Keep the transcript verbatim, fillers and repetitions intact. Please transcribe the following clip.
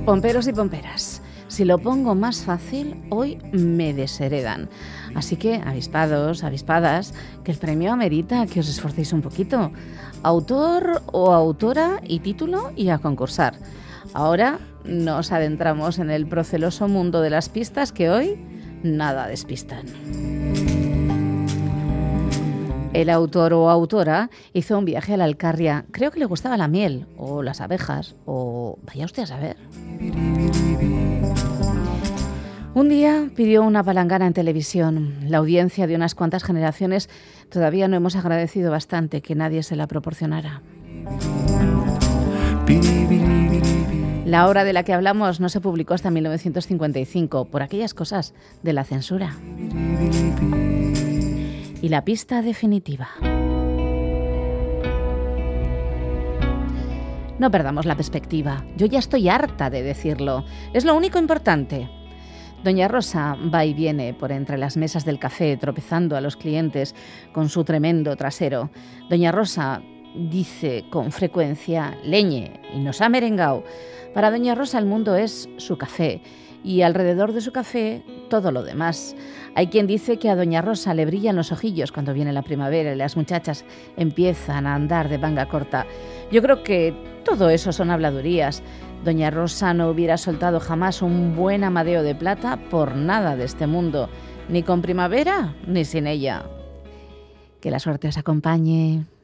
Pomperos y pomperas, si lo pongo más fácil, hoy me desheredan. Así que, avispados, avispadas, que el premio amerita que os esforcéis un poquito. Autor o autora y título y a concursar. Ahora nos adentramos en el proceloso mundo de las pistas que hoy nada despistan. El autor o autora hizo un viaje a la Alcarria. Creo que le gustaba la miel, o las abejas, o vaya usted a saber. Un día pidió una palangana en televisión. La audiencia de unas cuantas generaciones todavía no hemos agradecido bastante que nadie se la proporcionara. La obra de la que hablamos no se publicó hasta mil novecientos cincuenta y cinco, por aquellas cosas de la censura. Y la pista definitiva. No perdamos la perspectiva. Yo ya estoy harta de decirlo. Es lo único importante. Doña Rosa va y viene por entre las mesas del café, tropezando a los clientes con su tremendo trasero. Doña Rosa dice con frecuencia leñe y nos ha merengao. Para Doña Rosa el mundo es su café y alrededor de su café todo lo demás. Hay quien dice que a Doña Rosa le brillan los ojillos cuando viene la primavera y las muchachas empiezan a andar de manga corta. Yo creo que todo eso son habladurías. Doña Rosa no hubiera soltado jamás un buen amadeo de plata por nada de este mundo, ni con primavera ni sin ella. Que la suerte os acompañe.